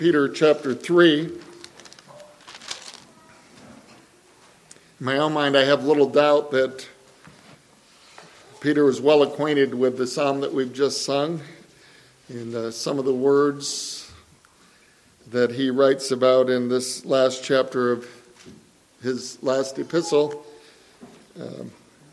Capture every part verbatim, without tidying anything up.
Peter chapter three. In my own mind, I have little doubt that Peter was well acquainted with the psalm that we've just sung, and uh, some of the words that he writes about in this last chapter of his last epistle um,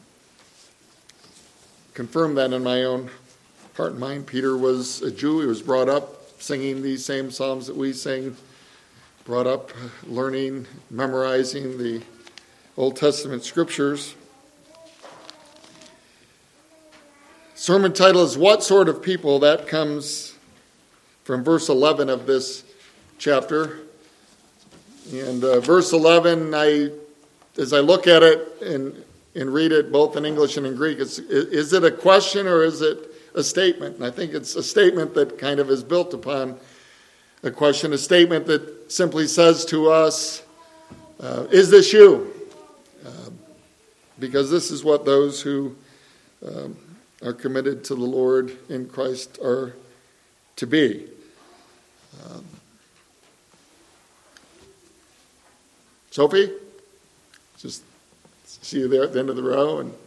confirm that in my own heart and mind. Peter was a Jew. He was brought up singing these same psalms that we sing, brought up learning, memorizing the Old Testament scriptures. Sermon title is What Sort of People? That comes from verse eleven of this chapter. And uh, verse eleven, I, as I look at it and, and read it both in English and in Greek, it's, is it a question or is it a statement? And I think it's a statement that kind of is built upon a question, a statement that simply says to us, uh, is this you? Uh, because this is what those who um, are committed to the Lord in Christ are to be. Um, Sophie, just see you there at the end of the row. And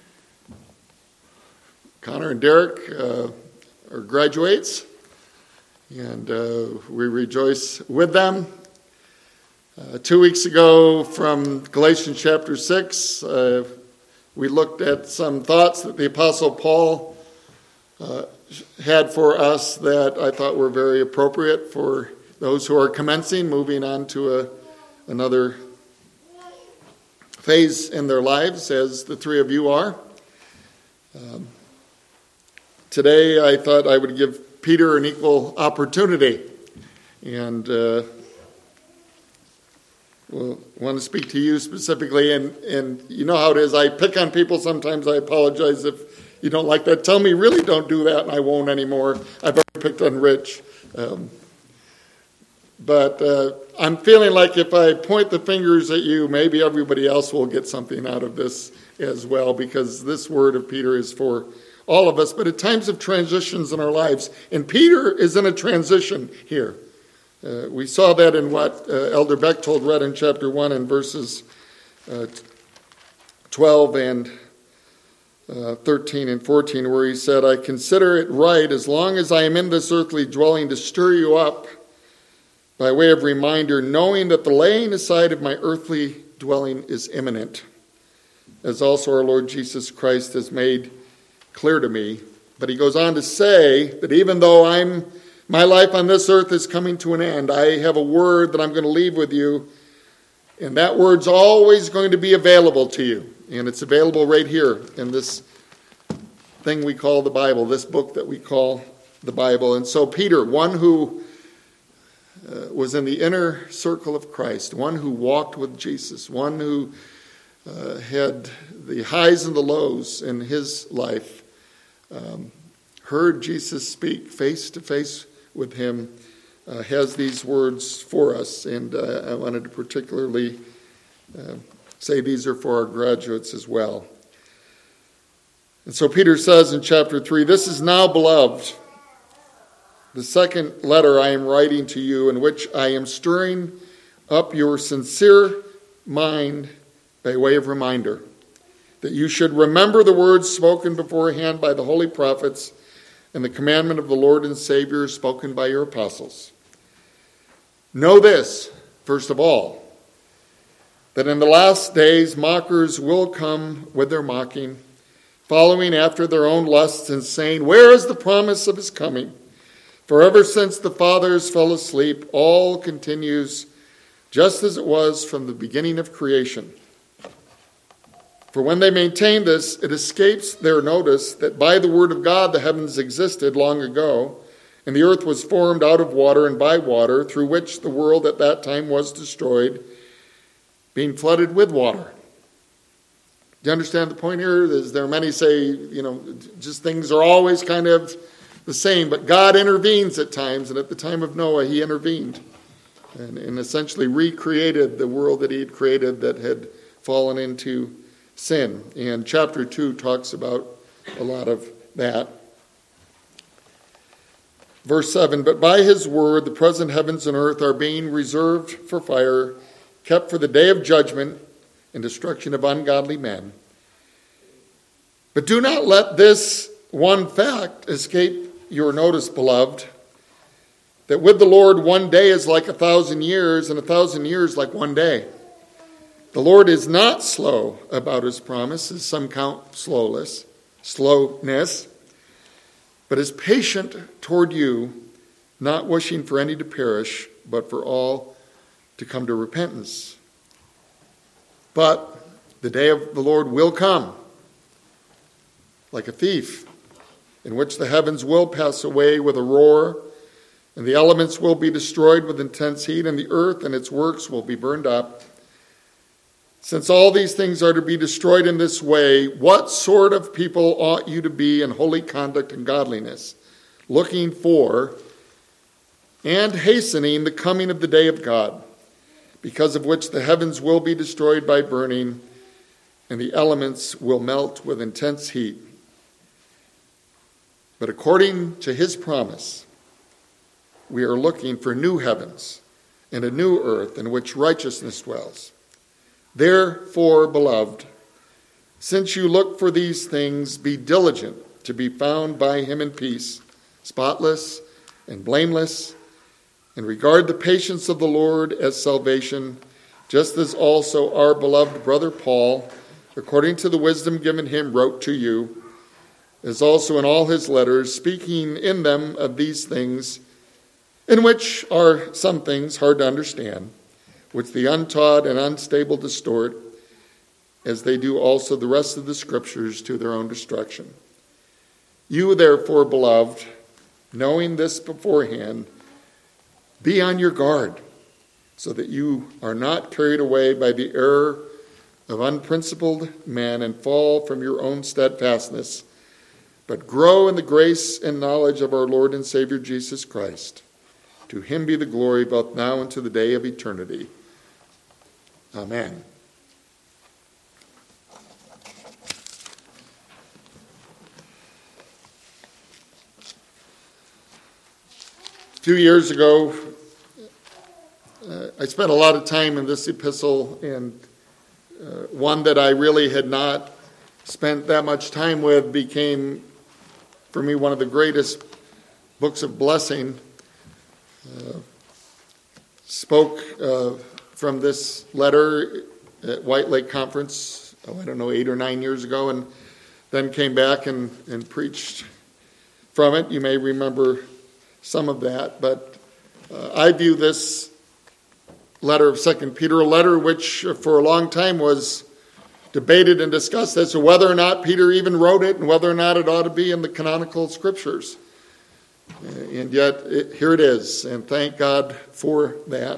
Connor and Derek uh, are graduates, and uh, we rejoice with them. Uh, two weeks ago from Galatians chapter six, uh, we looked at some thoughts that the Apostle Paul uh, had for us that I thought were very appropriate for those who are commencing, moving on to a, another phase in their lives, as the three of you are. Um, today I thought I would give Peter an equal opportunity, and uh, Well, I want to speak to you specifically, and, and you know how it is. I pick on people sometimes. I apologize if you don't like that. Tell me, really don't do that, and I won't anymore. I've already picked on Rich. Um, but uh, I'm feeling like if I point the fingers at you, maybe everybody else will get something out of this as well, because this word of Peter is for all of us. But at times of transitions in our lives, and Peter is in a transition here. Uh, we saw that in what uh, Elder Bechtold read in chapter one in verses uh, twelve and uh, thirteen and fourteen, where he said, I consider it right, as long as I am in this earthly dwelling, to stir you up by way of reminder, knowing that the laying aside of my earthly dwelling is imminent, as also our Lord Jesus Christ has made clear to me. But he goes on to say that even though I'm my life on this earth is coming to an end, I have a word that I'm going to leave with you, and that word's always going to be available to you. And it's available right here in this thing we call the Bible, this book that we call the Bible. And so Peter, one who uh, was in the inner circle of Christ, one who walked with Jesus, one who uh, had the highs and the lows in his life, um, heard Jesus speak face to face with him, uh, has these words for us. And uh, I wanted to particularly uh, say these are for our graduates as well. And so Peter says in chapter three, this is now, beloved, the second letter I am writing to you, in which I am stirring up your sincere mind by way of reminder, that you should remember the words spoken beforehand by the holy prophets and the commandment of the Lord and Savior spoken by your apostles. Know this, first of all, that in the last days mockers will come with their mocking, following after their own lusts and saying, where is the promise of his coming? For ever since the fathers fell asleep, all continues just as it was from the beginning of creation. For when they maintain this, it escapes their notice that by the word of God the heavens existed long ago, and the earth was formed out of water and by water, through which the world at that time was destroyed, being flooded with water. Do you understand the point here? Is there many say, you know, just things are always kind of the same, but God intervenes at times, and at the time of Noah he intervened and, and essentially recreated the world that he had created that had fallen into sin. And chapter two talks about a lot of that. Verse seven, but by his word the present heavens and earth are being reserved for fire, kept for the day of judgment and destruction of ungodly men. But do not let this one fact escape your notice, beloved, that with the Lord one day is like a thousand years, and a thousand years like one day. The Lord is not slow about his promise, as some count slowness, slowness, but is patient toward you, not wishing for any to perish, but for all to come to repentance. But the day of the Lord will come like a thief, in which the heavens will pass away with a roar, and the elements will be destroyed with intense heat, and the earth and its works will be burned up. Since all these things are to be destroyed in this way, what sort of people ought you to be in holy conduct and godliness, looking for and hastening the coming of the day of God, because of which the heavens will be destroyed by burning, and the elements will melt with intense heat. But according to his promise, we are looking for new heavens and a new earth in which righteousness dwells. Therefore, beloved, since you look for these things, be diligent to be found by him in peace, spotless and blameless, and regard the patience of the Lord as salvation, just as also our beloved brother Paul, according to the wisdom given him, wrote to you, as also in all his letters, speaking in them of these things, in which are some things hard to understand, which the untaught and unstable distort, as they do also the rest of the scriptures to their own destruction. You, therefore, beloved, knowing this beforehand, be on your guard, so that you are not carried away by the error of unprincipled men and fall from your own steadfastness, but grow in the grace and knowledge of our Lord and Savior Jesus Christ. To him be the glory both now and to the day of eternity. Amen. A few years ago, uh, I spent a lot of time in this epistle, and uh, one that I really had not spent that much time with became, for me, one of the greatest books of blessing. Uh, spoke uh, from this letter at White Lake Conference, oh, I don't know, eight or nine years ago, and then came back and, and preached from it. You may remember some of that, but uh, I view this letter of Second Peter, a letter which for a long time was debated and discussed as to whether or not Peter even wrote it and whether or not it ought to be in the canonical scriptures. Uh, and yet, it, here it is, and thank God for that.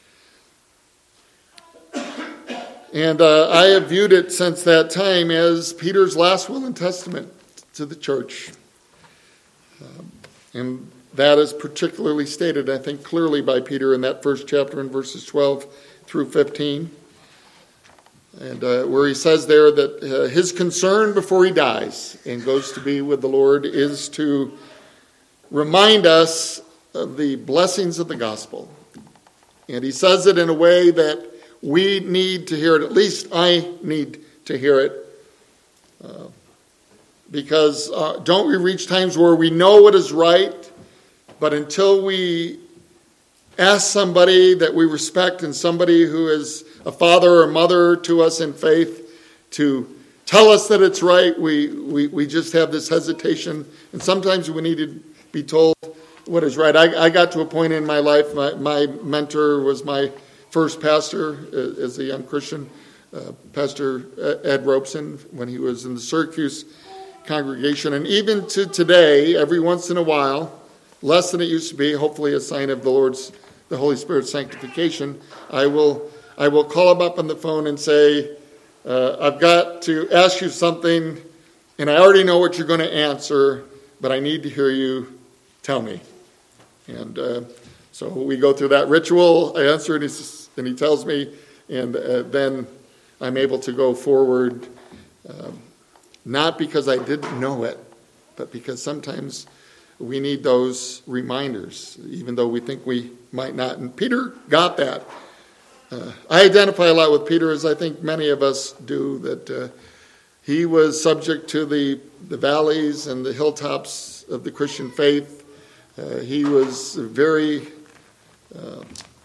And uh, I have viewed it since that time as Peter's last will and testament to the church. Um, and that is particularly stated, I think, clearly by Peter in that first chapter in verses twelve through fifteen. And uh, where he says there that uh, his concern before he dies and goes to be with the Lord is to remind us of the blessings of the gospel. And he says it in a way that we need to hear it. At least I need to hear it. Uh, because uh, don't we reach times where we know what is right, but until we ask somebody that we respect and somebody who is a father or mother to us in faith to tell us that it's right, we, we, we just have this hesitation. And sometimes we need to be told what is right. I, I got to a point in my life, my, my mentor was my first pastor uh, as a young Christian, uh, Pastor Ed Robeson, when he was in the Syracuse congregation. And even to today, every once in a while, less than it used to be, hopefully a sign of the Lord's, the Holy Spirit's sanctification, I will I will call him up on the phone and say, uh, I've got to ask you something, and I already know what you're going to answer, but I need to hear you tell me. And uh, so we go through that ritual, I answer, and, he's, and he tells me, and uh, then I'm able to go forward, um, not because I didn't know it, but because sometimes we need those reminders, even though we think we might not. And Peter got that. Uh, I identify a lot with Peter, as I think many of us do, that uh, he was subject to the, the valleys and the hilltops of the Christian faith. Uh, he was very uh,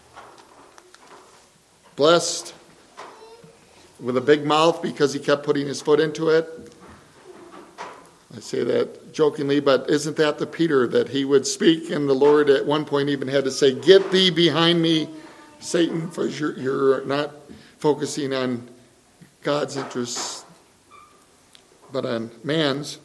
blessed with a big mouth because he kept putting his foot into it. I say that jokingly, but isn't that the Peter that he would speak, and the Lord at one point even had to say, "Get thee behind me, Satan," for you're, you're not focusing on God's interests, but on man's.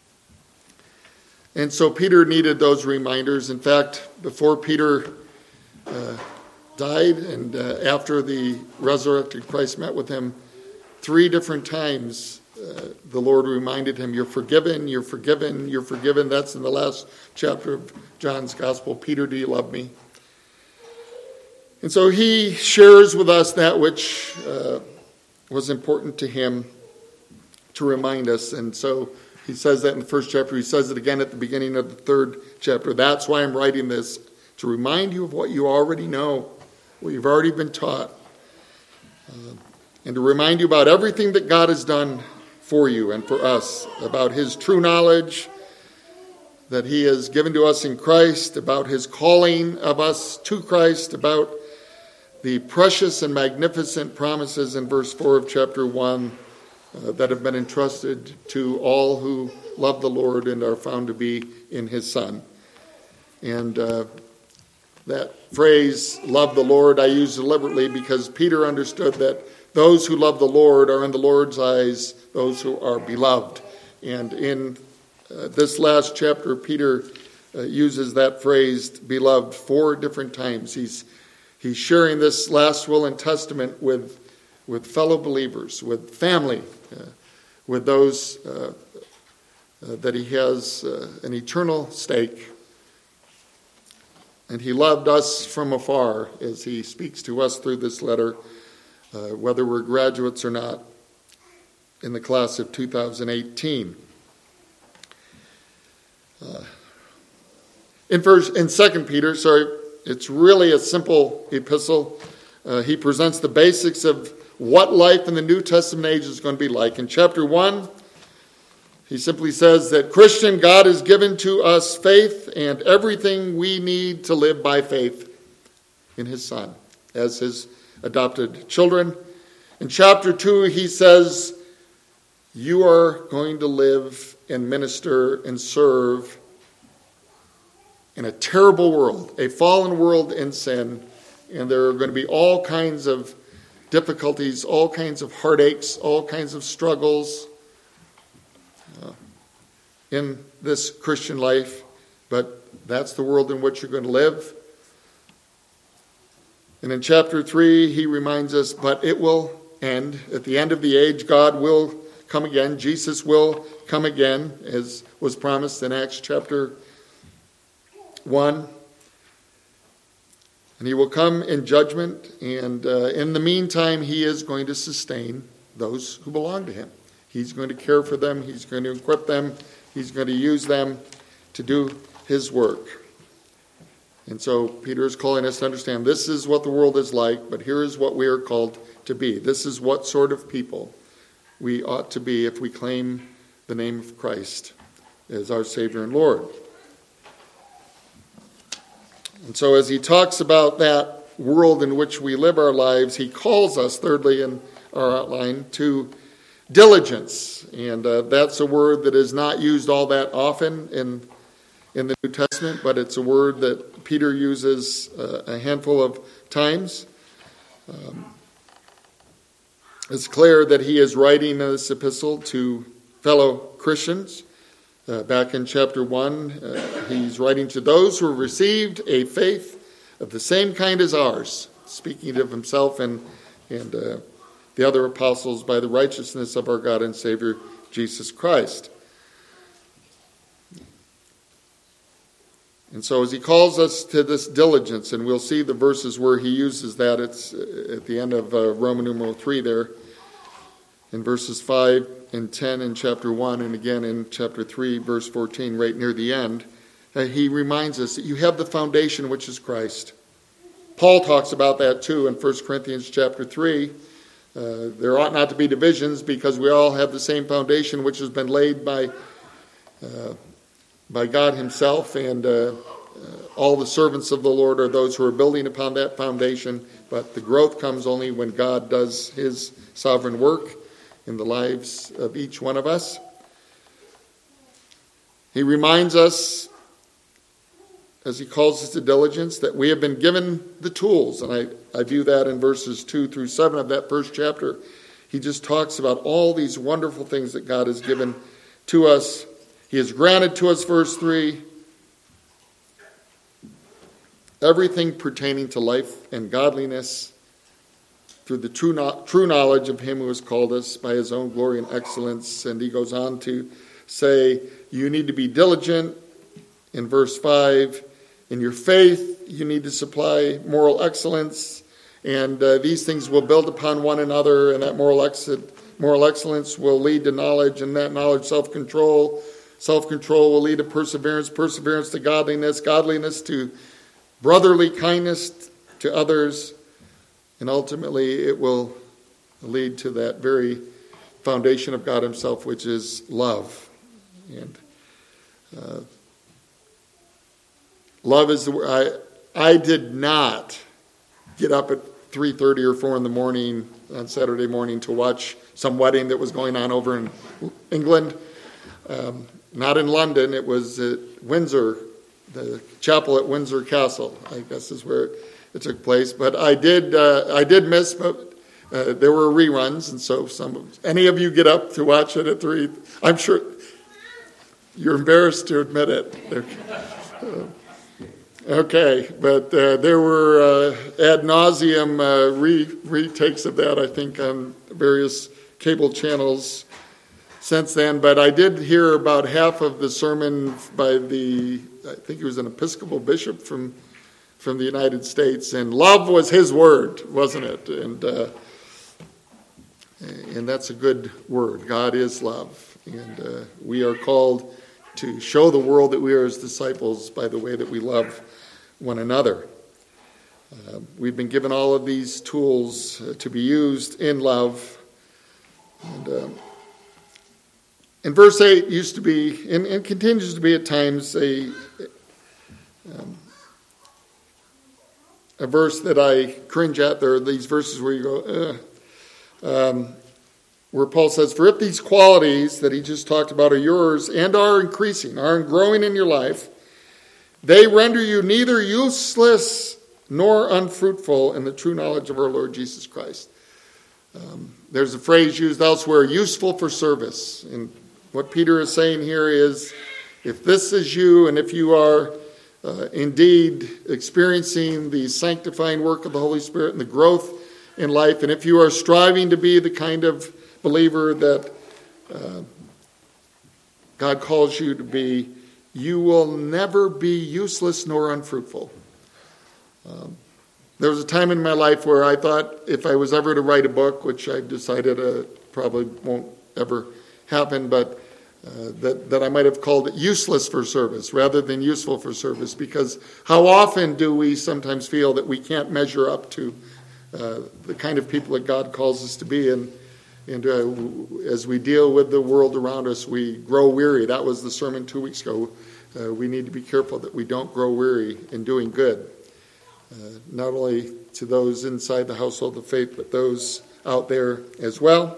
And so Peter needed those reminders. In fact, before Peter uh, died and uh, after the resurrected Christ met with him, three different times uh, the Lord reminded him, "You're forgiven, you're forgiven, you're forgiven." That's in the last chapter of John's Gospel. "Peter, do you love me?" And so he shares with us that which uh, was important to him to remind us. And so he says that in the first chapter. He says it again at the beginning of the third chapter. "That's why I'm writing this, to remind you of what you already know, what you've already been taught, uh, and to remind you about everything that God has done for you and for us, about his true knowledge that he has given to us in Christ, about his calling of us to Christ, about the precious and magnificent promises in verse four of chapter one uh, that have been entrusted to all who love the Lord and are found to be in his Son." And uh, that phrase, "love the Lord," I use deliberately because Peter understood that those who love the Lord are in the Lord's eyes those who are beloved. And in uh, this last chapter, Peter uh, uses that phrase, beloved, four different times. He's He's sharing this last will and testament with, with fellow believers, with family, uh, with those uh, uh, that he has uh, an eternal stake. And he loved us from afar as he speaks to us through this letter, uh, whether we're graduates or not, in the class of two thousand eighteen. Uh, in first, in Second Peter, sorry, it's really a simple epistle. Uh, he presents the basics of what life in the New Testament age is going to be like. In chapter one, he simply says that, "Christian, God has given to us faith and everything we need to live by faith in his Son as his adopted children." In chapter two, he says, "You are going to live and minister and serve in a terrible world, a fallen world in sin, and there are going to be all kinds of difficulties, all kinds of heartaches, all kinds of struggles uh, in this Christian life, but that's the world in which you're going to live." And in chapter three, he reminds us, but it will end. At the end of the age, God will come again. Jesus will come again, as was promised in Acts chapter one. And he will come in judgment, and uh, in the meantime, he is going to sustain those who belong to him. He's going to care for them. He's going to equip them. He's going to use them to do his work. And so Peter is calling us to understand this is what the world is like, but here is what we are called to be. This is what sort of people we ought to be if we claim the name of Christ as our Savior and Lord. And so as he talks about that world in which we live our lives, he calls us, thirdly in our outline, to diligence. And uh, that's a word that is not used all that often in, in the New Testament, but it's a word that Peter uses uh, a handful of times. Um, it's clear that he is writing this epistle to fellow Christians. Uh, back in chapter one, uh, he's writing to those who have received a faith of the same kind as ours, speaking of himself and, and uh, the other apostles by the righteousness of our God and Savior, Jesus Christ. And so as he calls us to this diligence, and we'll see the verses where he uses that, it's at the end of uh, Roman numeral three there, in verses five and ten in chapter one, and again in chapter three, verse fourteen, right near the end. uh, he reminds us that you have the foundation, which is Christ. Paul talks about that too in First Corinthians chapter three. Uh, there ought not to be divisions because we all have the same foundation, which has been laid by uh, by God himself, and uh, uh, all the servants of the Lord are those who are building upon that foundation. But the growth comes only when God does his sovereign work in the lives of each one of us. He reminds us, as he calls us to diligence, that we have been given the tools. And I, I view that in verses two through seven of that first chapter. He just talks about all these wonderful things that God has given to us. He has granted to us, verse three, everything pertaining to life and godliness through the true, no- true knowledge of him who has called us by his own glory and excellence. And he goes on to say, you need to be diligent. In verse five, in your faith, you need to supply moral excellence, and uh, these things will build upon one another, and that moral, ex- moral excellence will lead to knowledge, and that knowledge, self-control. Self-control will lead to perseverance, perseverance to godliness, godliness to brotherly kindness to others, and ultimately it will lead to that very foundation of God himself, which is love. And uh, love is the word. I, I did not get up at three thirty or four in the morning on Saturday morning to watch some wedding that was going on over in England. Um, not in London. It was at Windsor, the chapel at Windsor Castle, I guess is where it took place. But I did uh, I did miss, but uh, there were reruns, and so some any of you get up to watch it at three, I'm sure you're embarrassed to admit it. Uh, okay, but uh, there were uh, ad nauseum uh, re retakes of that, I think, on various cable channels since then. But I did hear about half of the sermon by the, I think he was an Episcopal bishop from from the United States, and love was his word, wasn't it? And uh, and that's a good word. God is love, and uh, we are called to show the world that we are his disciples by the way that we love one another. Uh, we've been given all of these tools uh, to be used in love. And, uh, and verse eight used to be, and, and continues to be at times, a, um, a verse that I cringe at. There are these verses where you go, uh, um, where Paul says, for if these qualities that he just talked about are yours and are increasing, are growing in your life, they render you neither useless nor unfruitful in the true knowledge of our Lord Jesus Christ. Um, there's a phrase used elsewhere, useful for service. And what Peter is saying here is, if this is you, and if you are uh, indeed experiencing the sanctifying work of the Holy Spirit and the growth in life, and if you are striving to be the kind of believer that uh, God calls you to be, you will never be useless nor unfruitful. Um, there was a time in my life where I thought if I was ever to write a book, which I've decided uh, probably won't ever happen, but uh, that, that I might have called it useless for service rather than useful for service, because how often do we sometimes feel that we can't measure up to uh, the kind of people that God calls us to be, and And uh, as we deal with the world around us, we grow weary. That was the sermon two weeks ago. Uh, we need to be careful that we don't grow weary in doing good, uh, not only to those inside the household of faith, but those out there as well.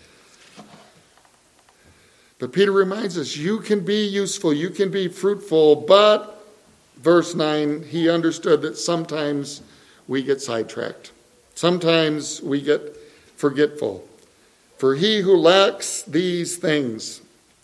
But Peter reminds us, you can be useful, you can be fruitful, but, verse nine, he understood that sometimes we get sidetracked. Sometimes we get forgetful. For he who lacks these things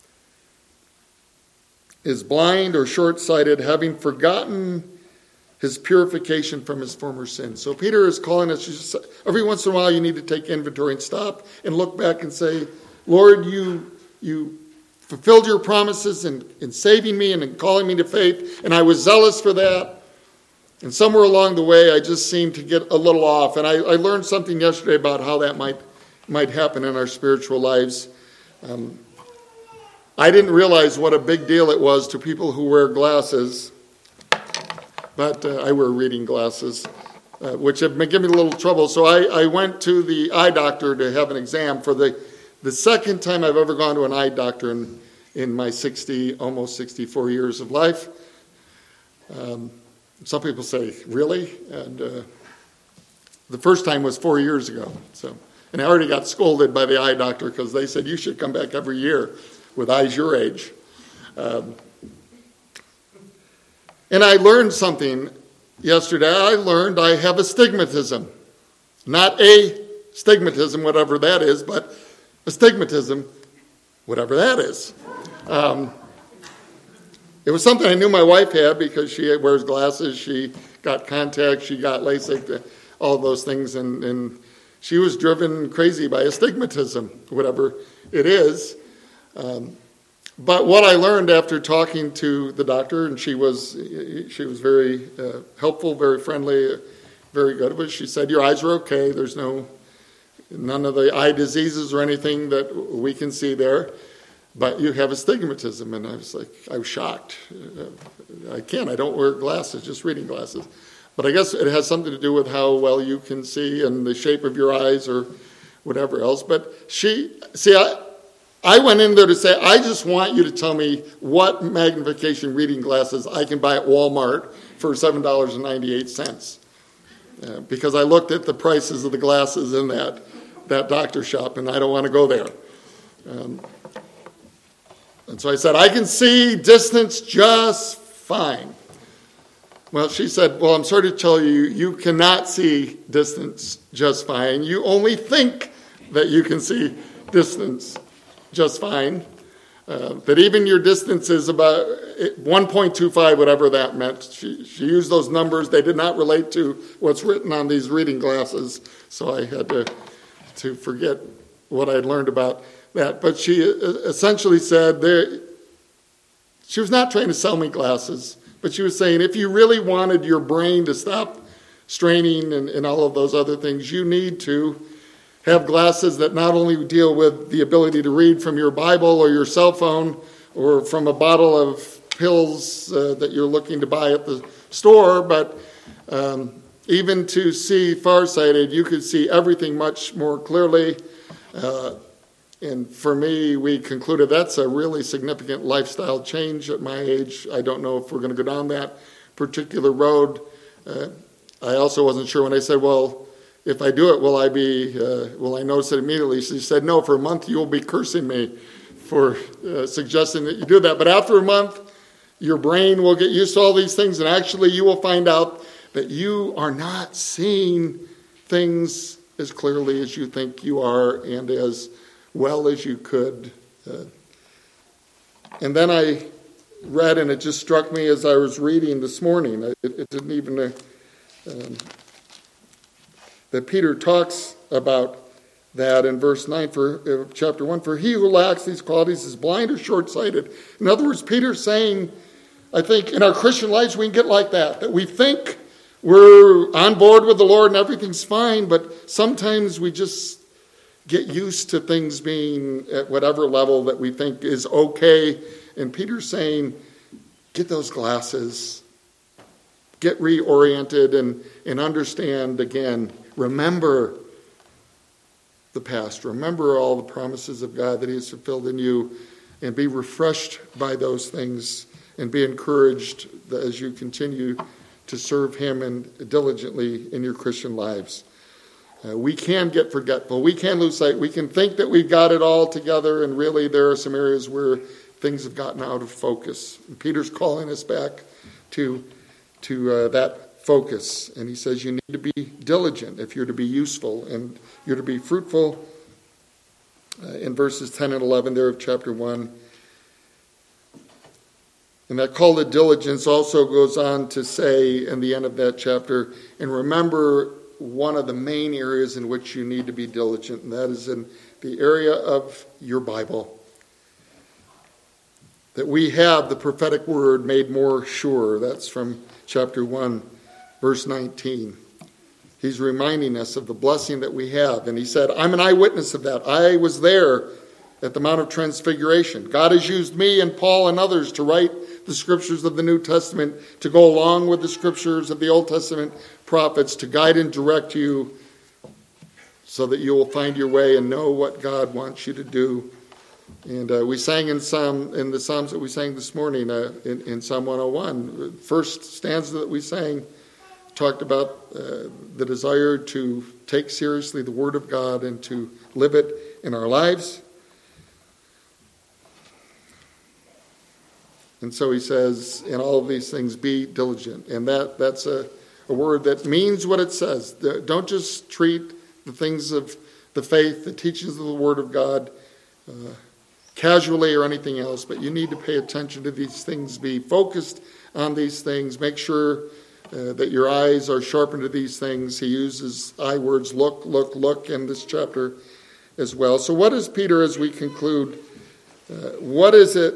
is blind or short-sighted, having forgotten his purification from his former sins. So Peter is calling us, just, every once in a while you need to take inventory and stop and look back and say, Lord, you you fulfilled your promises in, in saving me and in calling me to faith, and I was zealous for that. And somewhere along the way I just seemed to get a little off. And I, I learned something yesterday about how that might might happen in our spiritual lives. Um, I didn't realize what a big deal it was to people who wear glasses, but uh, I wear reading glasses, uh, which have been giving me a little trouble. So I, I went to the eye doctor to have an exam for the, the second time I've ever gone to an eye doctor in, in my sixty, almost sixty-four years of life. Um, some people say, really? And uh, the first time was four years ago. So, and I already got scolded by the eye doctor because they said, you should come back every year with eyes your age. Um, and I learned something yesterday. I learned I have astigmatism. Not a stigmatism, whatever that is, but astigmatism, whatever that is. Um, it was something I knew my wife had because she wears glasses, she got contacts, she got LASIK, all those things, and, and she was driven crazy by astigmatism, whatever it is. Um, but what I learned after talking to the doctor, and she was she was very uh, helpful, very friendly, very good, but she said, your eyes are okay, there's no none of the eye diseases or anything that we can see there. But you have astigmatism. And I was like, I was shocked. Uh, I can't. I don't wear glasses, just reading glasses. But I guess it has something to do with how well you can see and the shape of your eyes or whatever else. But she, see, I, I went in there to say, I just want you to tell me what magnification reading glasses I can buy at Walmart for seven dollars and ninety-eight cents. Uh, because I looked at the prices of the glasses in that, that doctor shop, and I don't want to go there. Um, And so I said, I can see distance just fine. Well, she said, well, I'm sorry to tell you, you cannot see distance just fine. You only think that you can see distance just fine. Uh, that even your distance is about one point two five, whatever that meant. She, she used those numbers. They did not relate to what's written on these reading glasses. So I had to, to forget what I had learned about that. But she essentially said there, she was not trying to sell me glasses, but she was saying if you really wanted your brain to stop straining and, and all of those other things, you need to have glasses that not only deal with the ability to read from your Bible or your cell phone or from a bottle of pills uh, that you're looking to buy at the store, but um, even to see farsighted, you could see everything much more clearly. Uh, And for me, we concluded that's a really significant lifestyle change at my age. I don't know if we're going to go down that particular road. Uh, I also wasn't sure when I said, well, if I do it, will I be, uh, will I notice it immediately? She said, no, for a month you'll be cursing me for uh, suggesting that you do that. But after a month, your brain will get used to all these things, and actually you will find out that you are not seeing things as clearly as you think you are and as well as you could. Uh, and then I read, and it just struck me as I was reading this morning, it, it didn't even, uh, um, that Peter talks about that in verse nine for uh, chapter one, for he who lacks these qualities is blind or short-sighted. In other words, Peter's saying, I think in our Christian lives we can get like that, that we think we're on board with the Lord and everything's fine, but sometimes we just get used to things being at whatever level that we think is okay. And Peter's saying, get those glasses, get reoriented and, and understand again, remember the past, remember all the promises of God that he has fulfilled in you, and be refreshed by those things and be encouraged as you continue to serve him and diligently in your Christian lives. Uh, we can get forgetful. We can lose sight. We can think that we've got it all together, and really there are some areas where things have gotten out of focus. And Peter's calling us back to, to uh, that focus. And he says you need to be diligent if you're to be useful and you're to be fruitful. Uh, in verses ten and eleven there of chapter one. And that call to diligence also goes on to say in the end of that chapter, and remember one of the main areas in which you need to be diligent, and that is in the area of your Bible. That we have the prophetic word made more sure. That's from chapter one, verse nineteen. He's reminding us of the blessing that we have. And he said, I'm an eyewitness of that. I was there at the Mount of Transfiguration. God has used me and Paul and others to write the scriptures of the New Testament, to go along with the scriptures of the Old Testament prophets, to guide and direct you so that you will find your way and know what God wants you to do. And uh, we sang in Psalm, in the Psalms that we sang this morning, uh, in, in Psalm one oh one, first stanza that we sang talked about uh, the desire to take seriously the Word of God and to live it in our lives. And so he says, in all of these things, be diligent. And that that's a, a word that means what it says. Don't just treat the things of the faith, the teachings of the Word of God, uh, casually or anything else, but you need to pay attention to these things, be focused on these things, make sure uh, that your eyes are sharpened to these things. He uses I words, look, look, look, in this chapter as well. So what is Peter, as we conclude, uh, what is it,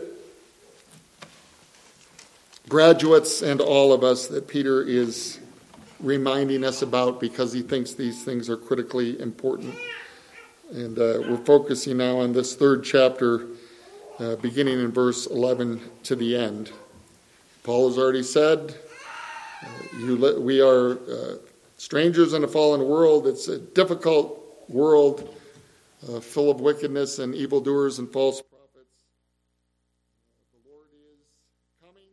graduates and all of us, that Peter is reminding us about because he thinks these things are critically important? And uh, we're focusing now on this third chapter, uh, beginning in verse eleven to the end. Paul has already said, uh, you li- we are uh, strangers in a fallen world. It's a difficult world uh, full of wickedness and evildoers and false prophets. The Lord is coming.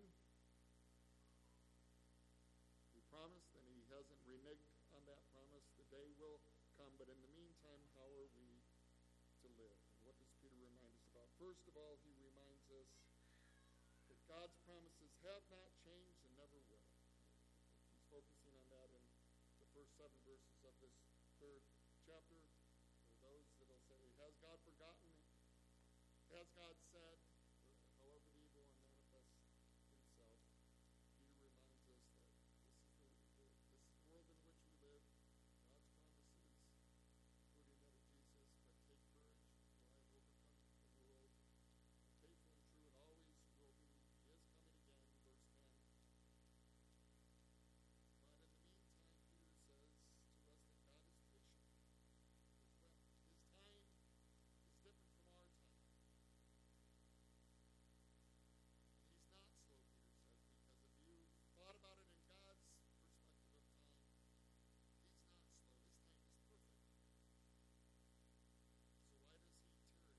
He promised, and he hasn't reneged on that promise. The day will come, but in the meantime, how are we to live? And what does Peter remind us about? First of all, he reminds us that God's promises have not changed and never will. He's focusing on that in the first seven verses of this third chapter. For those that will say, has God forgotten? Has God said? However the evil one manifests himself, Peter reminds us that this is the, the, this world in which we live. God's promises, including that of Jesus, but take courage, for I have overcome the world. Faithful and true and always will be. He is coming again, verse ten. But in the meantime, Peter says to us that God is patient. His time is different from our time. He's not slow, Peter says, because if you thought about it in God's perspective of time, he's not slow. His time is perfect. So why does he tarry?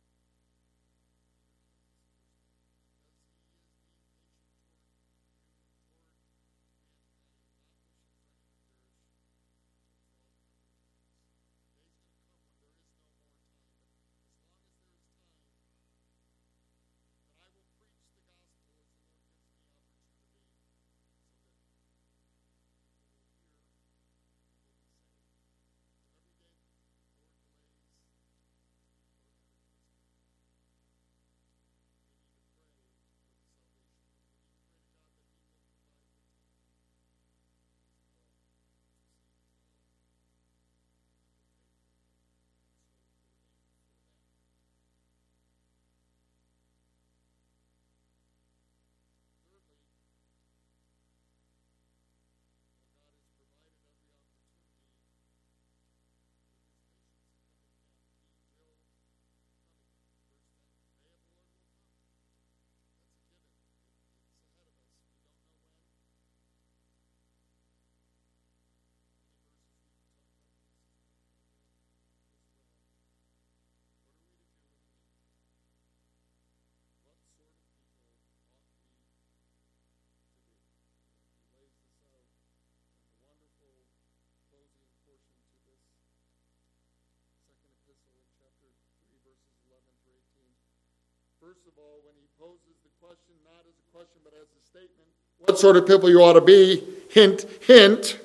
First of all, when he poses the question, not as a question, but as a statement, what sort of people you ought to be, hint, hint,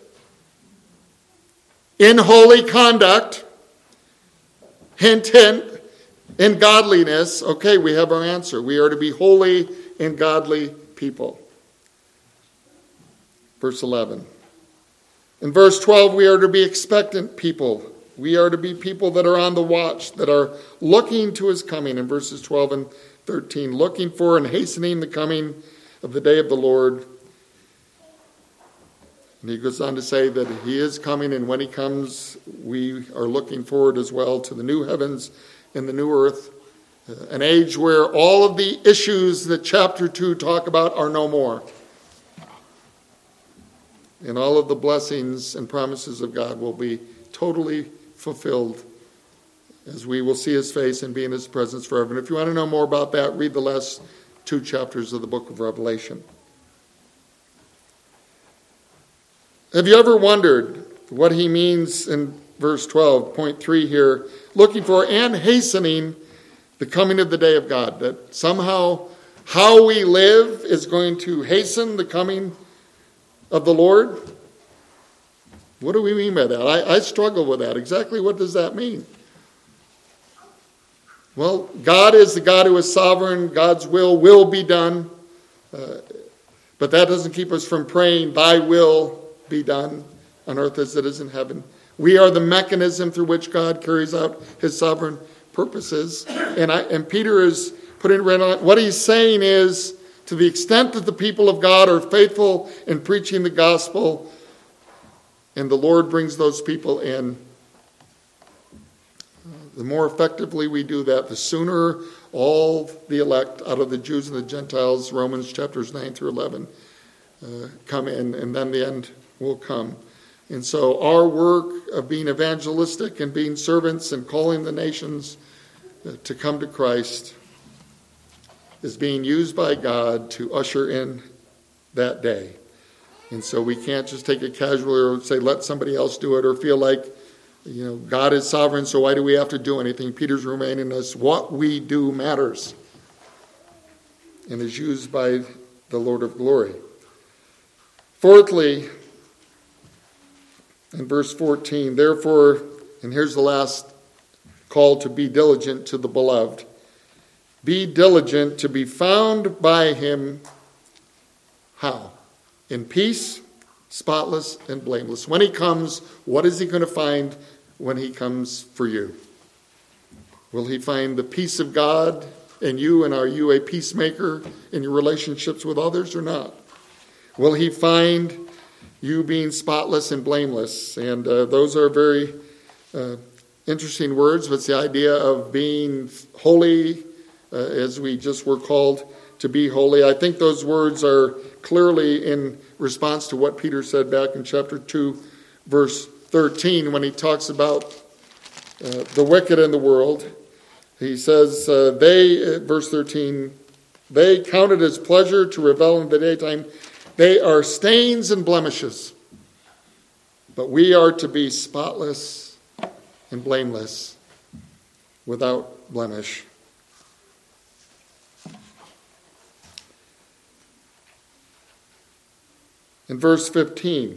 in holy conduct, hint, hint, in godliness. Okay, we have our answer. We are to be holy and godly people. Verse eleven. In verse twelve, we are to be expectant people. We are to be people that are on the watch, that are looking to his coming. In verses twelve and thirteen, looking for and hastening the coming of the day of the Lord. And he goes on to say that he is coming, and when he comes, we are looking forward as well to the new heavens and the new earth Uh, an age where all of the issues that chapter two talk about are no more. And all of the blessings and promises of God will be totally fulfilled as we will see his face and be in his presence forever. And if you want to know more about that, read the last two chapters of the book of Revelation. Have you ever wondered what he means in verse twelve, point three here, looking for and hastening the coming of the day of God, that somehow how we live is going to hasten the coming of the Lord? What do we mean by that? I, I struggle with that. Exactly what does that mean? Well, God is the God who is sovereign. God's will will be done. Uh, but that doesn't keep us from praying, thy will be done on earth as it is in heaven. We are the mechanism through which God carries out his sovereign purposes. And, I, and Peter is putting it right on. What he's saying is, to the extent that the people of God are faithful in preaching the gospel, and the Lord brings those people in, the more effectively we do that, the sooner all the elect out of the Jews and the Gentiles, Romans chapters nine through eleven, uh, come in, and then the end will come. And so our work of being evangelistic and being servants and calling the nations uh, to come to Christ is being used by God to usher in that day. And so we can't just take it casually or say, let somebody else do it, or feel like, you know, God is sovereign, so why do we have to do anything? Peter's reminding us what we do matters and is used by the Lord of glory. Fourthly, in verse fourteen, therefore, and here's the last call to be diligent to the beloved. Be diligent to be found by him. How? In peace, spotless, and blameless. When he comes, what is he going to find when he comes for you? Will he find the peace of God in you, and are you a peacemaker in your relationships with others or not? Will he find you being spotless and blameless? And uh, those are very uh, interesting words. But it's the idea of being holy, uh, as we just were called to be holy. I think those words are clearly in response to what Peter said back in chapter two, verse thirteen, when he talks about uh, the wicked in the world. He says, uh, they, uh, verse thirteen, they count it as pleasure to revel in the daytime. They are stains and blemishes. But we are to be spotless and blameless, without blemish. In verse fifteen,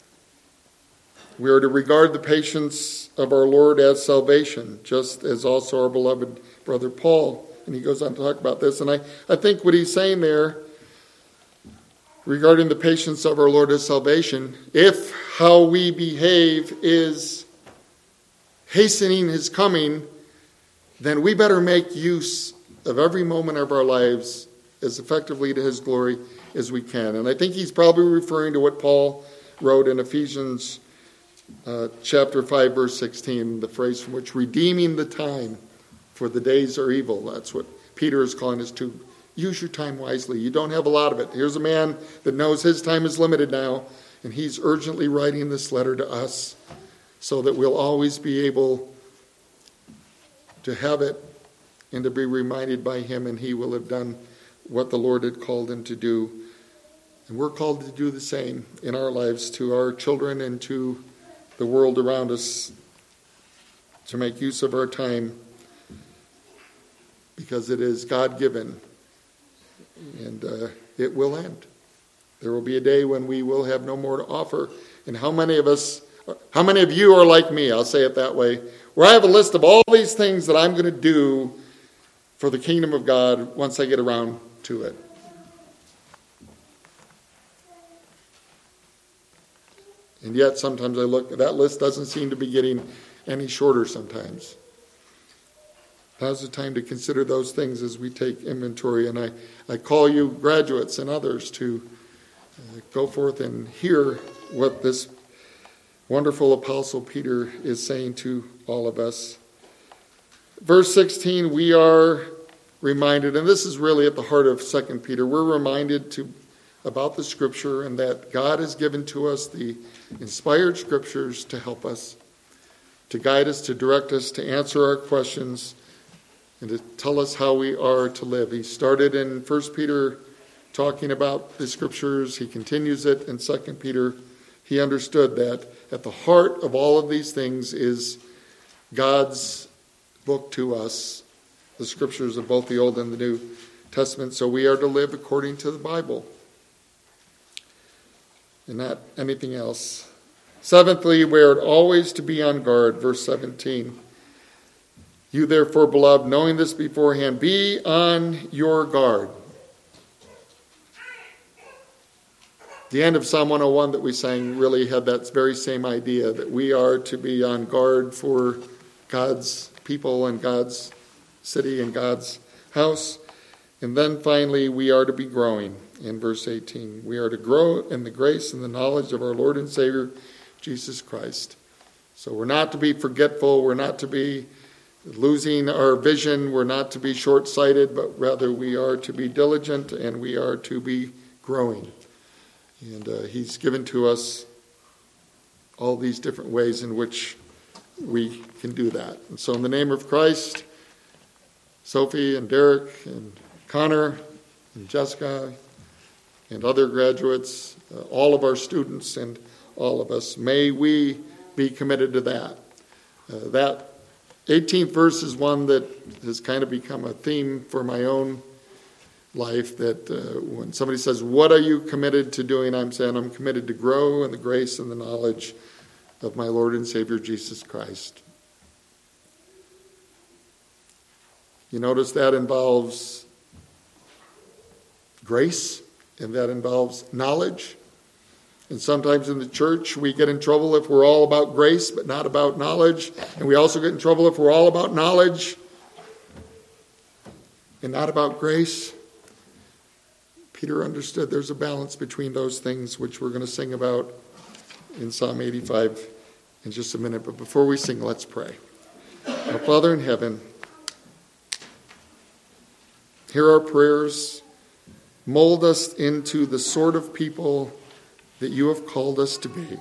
we are to regard the patience of our Lord as salvation, just as also our beloved brother Paul. And he goes on to talk about this. And I, I think what he's saying there regarding the patience of our Lord as salvation, if how we behave is hastening his coming, then we better make use of every moment of our lives as effectively to his glory as we can. And I think he's probably referring to what Paul wrote in Ephesians uh, chapter five, verse sixteen, the phrase from which redeeming the time, for the days are evil. That's what Peter is calling us to. Use your time wisely. You don't have a lot of it. Here's a man that knows his time is limited now, and he's urgently writing this letter to us so that we'll always be able to have it and to be reminded by him, and he will have done what the Lord had called him to do. And we're called to do the same in our lives to our children and to the world around us, to make use of our time because it is God-given, and uh, it will end. There will be a day when we will have no more to offer. And how many of us, how many of you are like me, I'll say it that way, where I have a list of all these things that I'm going to do for the kingdom of God once I get around to it. And yet sometimes I look, that list doesn't seem to be getting any shorter sometimes. Now's the time to consider those things as we take inventory. And I, I call you graduates and others to uh, go forth and hear what this wonderful apostle Peter is saying to all of us. Verse sixteen, we are reminded, and this is really at the heart of Second Peter, we're reminded to about the Scripture and that God has given to us the inspired Scriptures to help us, to guide us, to direct us, to answer our questions, and to tell us how we are to live. He started in First Peter talking about the Scriptures. He continues it in Second Peter. He understood that at the heart of all of these things is God's book to us, the Scriptures of both the Old and the New Testament. So we are to live according to the Bible and not anything else. Seventhly, we are always to be on guard. Verse seventeen. You therefore, beloved, knowing this beforehand, be on your guard. The end of Psalm one oh one that we sang really had that very same idea, that we are to be on guard for God's people and God's city and God's house. And then finally, we are to be growing in verse eighteen. We are to grow in the grace and the knowledge of our Lord and Savior, Jesus Christ. So we're not to be forgetful. We're not to be losing our vision. We're not to be short-sighted, but rather we are to be diligent and we are to be growing. And uh, he's given to us all these different ways in which we can do that. And so in the name of Christ, Sophie and Derek and Connor and Jessica and other graduates, uh, all of our students and all of us, may we be committed to that. Uh, that eighteenth verse is one that has kind of become a theme for my own life, that uh, when somebody says, what are you committed to doing? I'm saying I'm committed to grow in the grace and the knowledge of my Lord and Savior Jesus Christ. You notice that involves grace, and that involves knowledge. And sometimes in the church we get in trouble if we're all about grace but not about knowledge. And we also get in trouble if we're all about knowledge and not about grace. Peter understood there's a balance between those things, which we're going to sing about in Psalm eighty-five in just a minute. But before we sing, let's pray. Our Father in heaven, hear our prayers. Mold us into the sort of people that you have called us to be.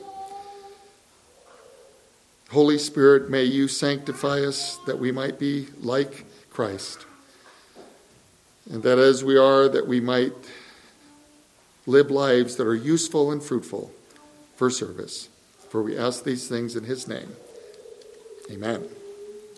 Holy Spirit, may you sanctify us that we might be like Christ. And that as we are, that we might live lives that are useful and fruitful for service. For we ask these things in his name. Amen.